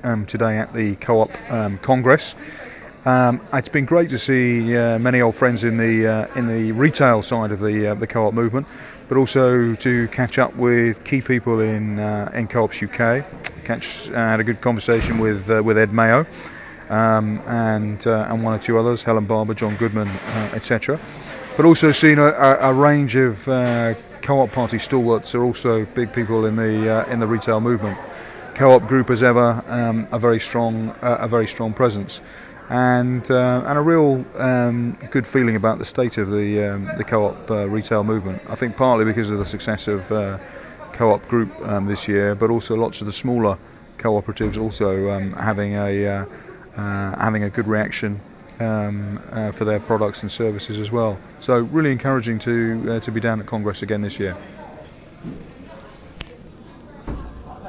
today at the Co-op Congress. It's been great to see many old friends in the retail side of the co-op movement, but also to catch up with key people in Co-ops UK. Had a good conversation with Ed Mayo and one or two others, Helen Barber, John Goodman, etc. But also seen a range of Co-op party stalwarts are also big people in the retail movement. Co-op Group as ever, a very strong presence. And a real good feeling about the state of the co-op retail movement. I think partly because of the success of Co-op Group this year, but also lots of the smaller cooperatives also having a good reaction for their products and services as well. So really encouraging to be down at Congress again this year.